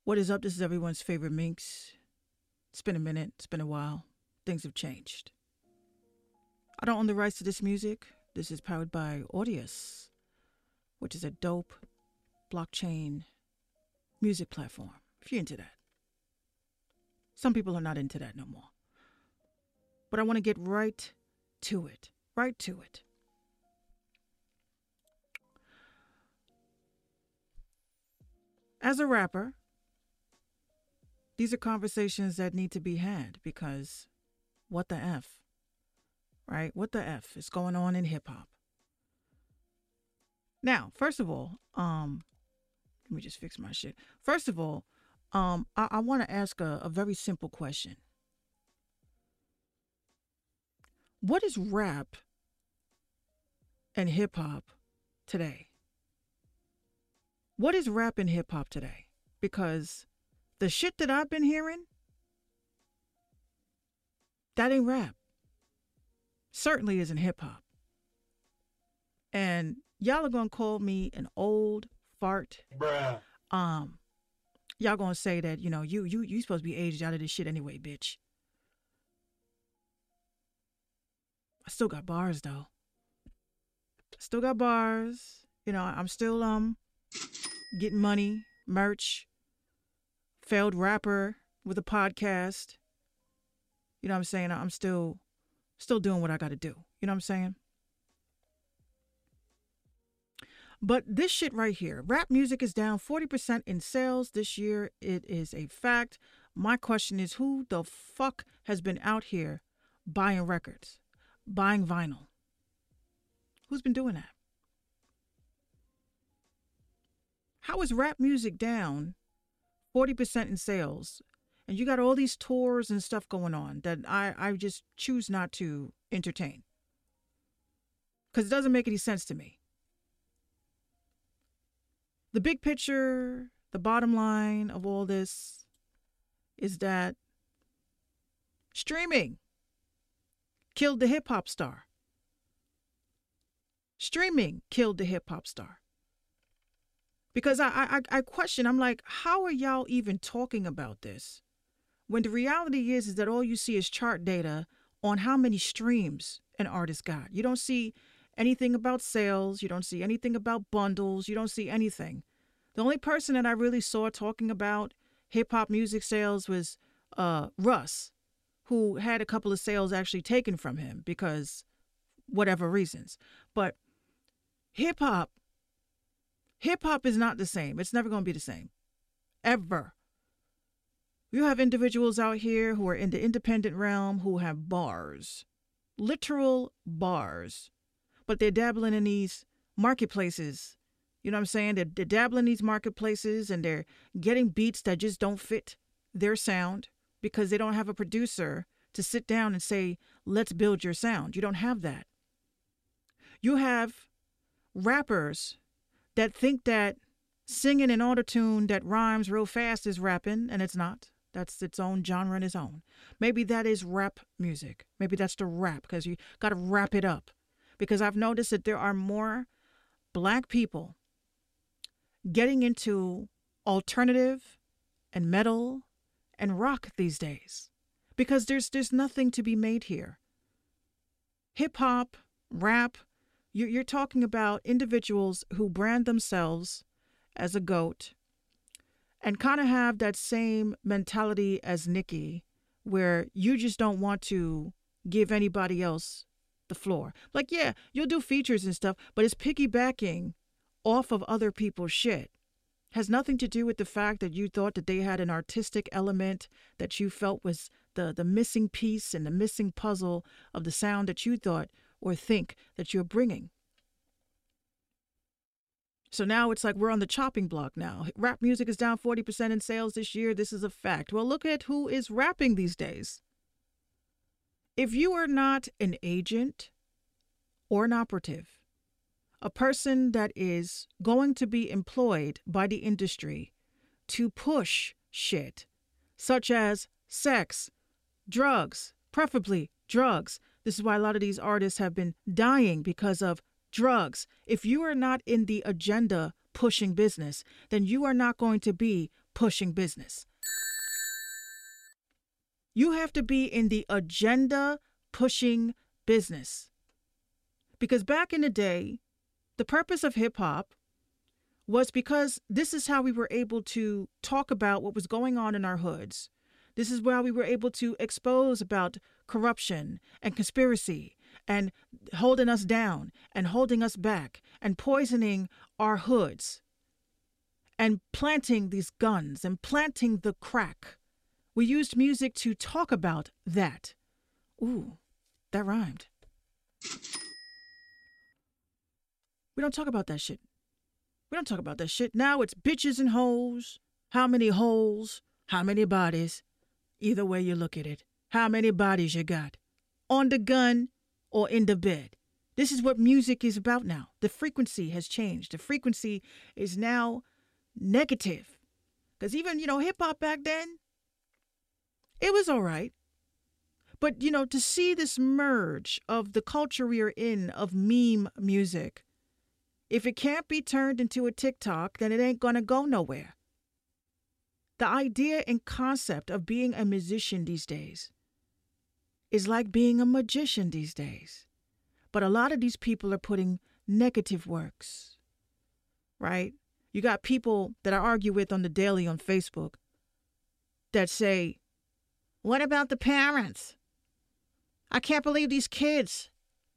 What is up? This is everyone's favorite Minx. It's been a minute. It's been a while. Things have changed. I don't own the rights to this music. This is powered by Audius, which is a dope blockchain music platform, if you're into that. Some people are not into that no more. But I want to get right to it. Right to it. As a rapper, these are conversations that need to be had because what the F, right? What the F is going on in hip hop? Now, first of all, let me just fix my shit. First of all, I want to ask a very simple question. What is rap and hip hop today? What is rap and hip hop today? Because the shit that I've been hearing, that ain't rap. Certainly isn't hip hop. And y'all are gonna call me an old fart. Bruh. Y'all gonna say that, you supposed to be aged out of this shit anyway, bitch. I still got bars though. Still got bars. I'm still getting money, merch, failed rapper with a podcast. You know what I'm saying? I'm still doing what I got to do. You know what I'm saying? But this shit right here, rap music is down 40% in sales this year. It is a fact. My question is, who the fuck has been out here buying records, buying vinyl? Who's been doing that? How is rap music down 40% in sales? And you got all these tours and stuff going on that I just choose not to entertain. Because it doesn't make any sense to me. The big picture, the bottom line of all this is that streaming killed the hip hop star. Streaming killed the hip hop star. Because I question, I'm like, how are y'all even talking about this? When the reality is that all you see is chart data on how many streams an artist got. You don't see anything about sales. You don't see anything about bundles. You don't see anything. The only person that I really saw talking about hip-hop music sales was Russ, who had a couple of sales actually taken from him because whatever reasons. But hip-hop is not the same. It's never going to be the same. Ever. You have individuals out here who are in the independent realm who have bars. Literal bars. But they're dabbling in these marketplaces. You know what I'm saying? They're dabbling in these marketplaces and they're getting beats that just don't fit their sound because they don't have a producer to sit down and say, let's build your sound. You don't have that. You have rappers that think that singing an autotune that rhymes real fast is rapping, and it's not. That's its own genre in its own. Maybe that is rap music. Maybe that's the rap, because you got to wrap it up. Because I've noticed that there are more black people getting into alternative and metal and rock these days. Because there's nothing to be made here. Hip-hop, rap, you're talking about individuals who brand themselves as a GOAT and kind of have that same mentality as Nicki, where you just don't want to give anybody else the floor. Like, yeah, you'll do features and stuff, but it's piggybacking off of other people's shit. Has nothing to do with the fact that you thought that they had an artistic element that you felt was the missing piece and the missing puzzle of the sound that you thought or think that you're bringing. So now it's like we're on the chopping block now. Rap music is down 40% in sales this year. This is a fact. Well, look at who is rapping these days. If you are not an agent or an operative, a person that is going to be employed by the industry to push shit, such as sex, drugs, preferably drugs. This is why a lot of these artists have been dying because of drugs. If you are not in the agenda pushing business, then you are not going to be pushing business. You have to be in the agenda pushing business. Because back in the day, the purpose of hip hop was because this is how we were able to talk about what was going on in our hoods. This is where we were able to expose about corruption and conspiracy and holding us down and holding us back and poisoning our hoods and planting these guns and planting the crack. We used music to talk about that. Ooh, that rhymed. We don't talk about that shit. We don't talk about that shit. Now it's bitches and hoes. How many holes? How many bodies? Either way you look at it. How many bodies you got? On the gun or in the bed? This is what music is about now. The frequency has changed. The frequency is now negative. Because even, hip-hop back then, it was all right. But, to see this merge of the culture we are in of meme music, if it can't be turned into a TikTok, then it ain't gonna go nowhere. The idea and concept of being a musician these days is like being a magician these days. But a lot of these people are putting negative works, right? You got people that I argue with on the daily on Facebook that say, what about the parents? I can't believe these kids.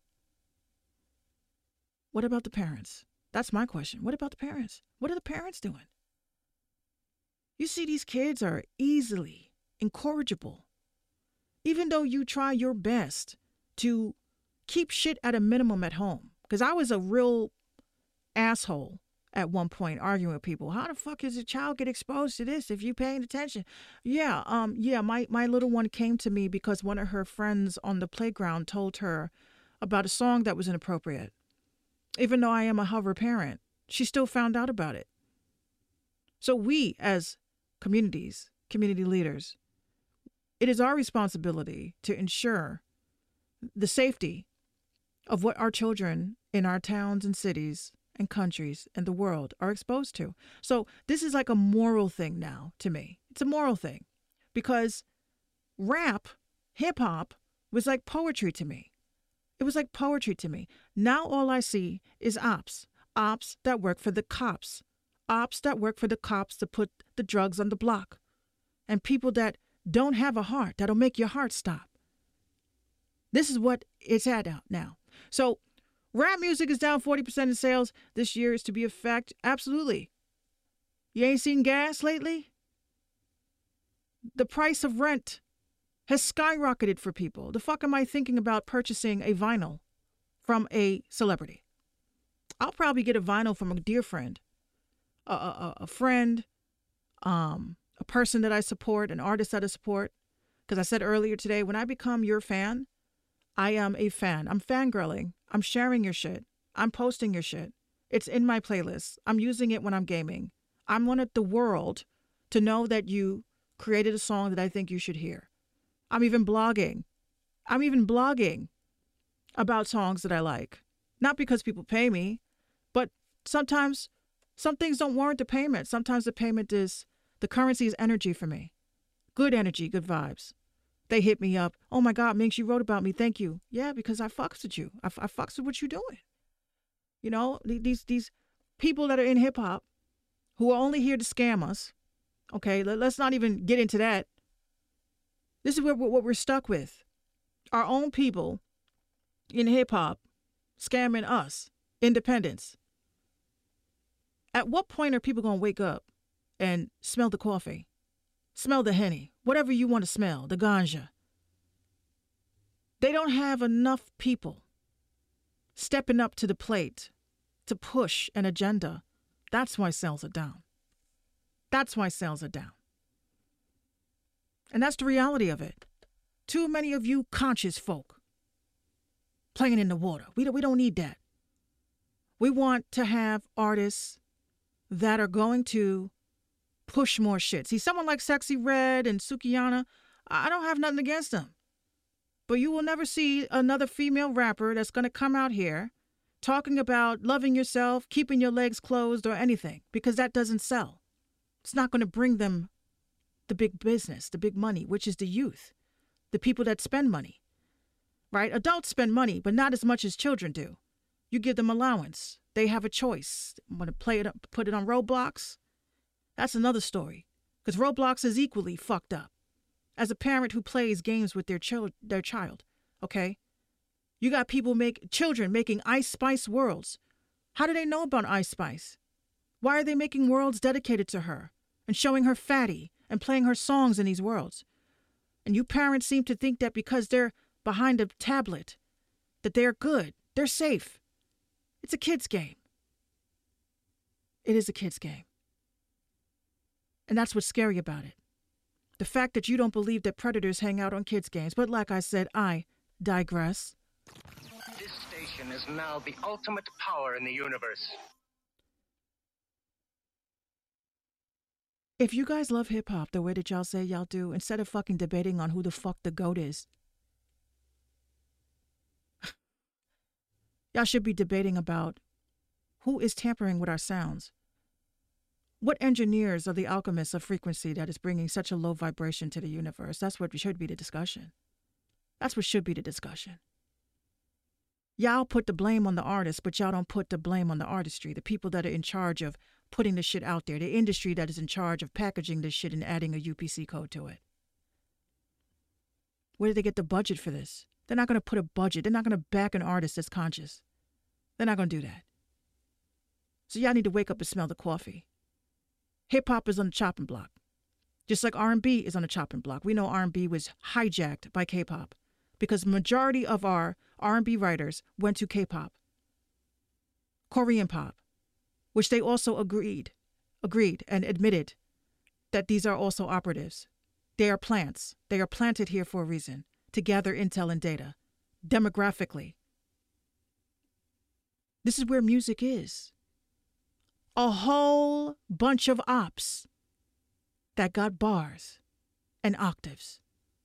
What about the parents? That's my question. What about the parents? What are the parents doing? You see, these kids are easily incorrigible. Even though you try your best to keep shit at a minimum at home. Because I was a real asshole at one point arguing with people. How the fuck does a child get exposed to this if you paying attention? My little one came to me because one of her friends on the playground told her about a song that was inappropriate. Even though I am a hover parent, she still found out about it. So we, as communities, community leaders, it is our responsibility to ensure the safety of what our children in our towns and cities and countries and the world are exposed to. So this is like a moral thing now to me. It's a moral thing because rap, hip hop was like poetry to me. It was like poetry to me. Now all I see is ops that work for the cops to put the drugs on the block, and people that don't have a heart, that'll make your heart stop. This is what it's at out now. So rap music is down 40% in sales this year is to be a fact. Absolutely. You ain't seen gas lately? The price of rent has skyrocketed for people. The fuck am I thinking about purchasing a vinyl from a celebrity? I'll probably get a vinyl from a dear friend, a friend, a person that I support, an artist that I support. Because I said earlier today, when I become your fan, I am a fan. I'm fangirling. I'm sharing your shit. I'm posting your shit. It's in my playlist. I'm using it when I'm gaming. I wanted the world to know that you created a song that I think you should hear. I'm even blogging about songs that I like. Not because people pay me, but sometimes some things don't warrant the payment. Sometimes the payment is, the currency is energy for me. Good energy, good vibes. They hit me up. Oh my God, Minx, you wrote about me. Thank you. Yeah, because I fucks with you. I fucks with what you're doing. These people that are in hip hop who are only here to scam us. Okay, let's not even get into that. This is what we're stuck with. Our own people in hip hop scamming us, independents. At what point are people going to wake up and smell the coffee, smell the Henny, whatever you want to smell, the ganja? They don't have enough people stepping up to the plate to push an agenda. That's why sales are down. That's why sales are down. And that's the reality of it. Too many of you conscious folk playing in the water. We don't need that. We want to have artists that are going to push more shit. See, someone like Sexy Red and Sukihana, I don't have nothing against them. But you will never see another female rapper that's going to come out here talking about loving yourself, keeping your legs closed or anything, because that doesn't sell. It's not going to bring them the big business, the big money, which is the youth, the people that spend money, right? Adults spend money, but not as much as children do. You give them allowance. They have a choice. Want to play it up, put it on Roblox? That's another story, because Roblox is equally fucked up. As a parent who plays games with their child, okay? You got children making Ice Spice worlds. How do they know about Ice Spice? Why are they making worlds dedicated to her and showing her fatty and playing her songs in these worlds? And you parents seem to think that because they're behind a tablet, that they're good, they're safe. It's a kid's game. It is a kid's game. And that's what's scary about it. The fact that you don't believe that predators hang out on kids' games. But like I said, I digress. This station is now the ultimate power in the universe. If you guys love hip-hop the way that y'all say y'all do, instead of fucking debating on who the fuck the GOAT is, y'all should be debating about who is tampering with our sounds. What engineers are the alchemists of frequency that is bringing such a low vibration to the universe? That's what should be the discussion. That's what should be the discussion. Y'all put the blame on the artist, but y'all don't put the blame on the artistry, the people that are in charge of putting the shit out there, the industry that is in charge of packaging this shit and adding a UPC code to it. Where did they get the budget for this? They're not going to put a budget. They're not going to back an artist that's conscious. They're not going to do that. So y'all need to wake up and smell the coffee. Hip-hop is on the chopping block. Just like R&B is on the chopping block. We know R&B was hijacked by K-pop because the majority of our R&B writers went to K-pop. Korean pop, which they also agreed and admitted that these are also operatives. They are plants. They are planted here for a reason, to gather intel and data, demographically. This is where music is. A whole bunch of ops that got bars and octaves.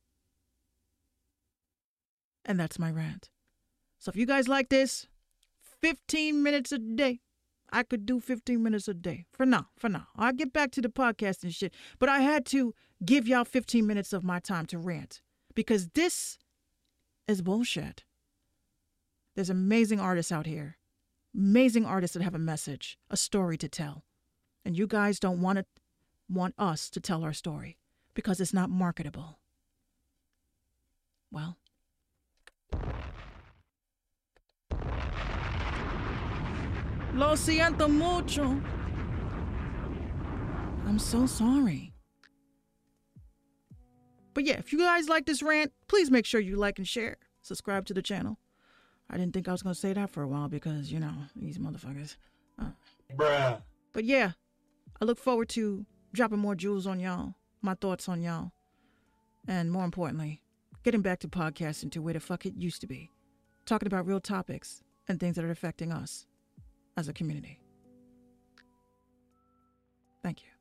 And that's my rant. So if you guys like this, 15 minutes a day. I could do 15 minutes a day. For now. I'll get back to the podcast and shit. But I had to give y'all 15 minutes of my time to rant. Because this is bullshit. There's amazing artists out here. Amazing artists that have a message, a story to tell. And you guys don't want us to tell our story because it's not marketable. Well. Lo siento mucho. I'm so sorry. But yeah, if you guys like this rant, please make sure you like and share. Subscribe to the channel. I didn't think I was going to say that for a while because, you know, these motherfuckers. Bruh. But yeah, I look forward to dropping more jewels on y'all, my thoughts on y'all, and more importantly, getting back to podcasting to where the fuck it used to be. Talking about real topics and things that are affecting us as a community. Thank you.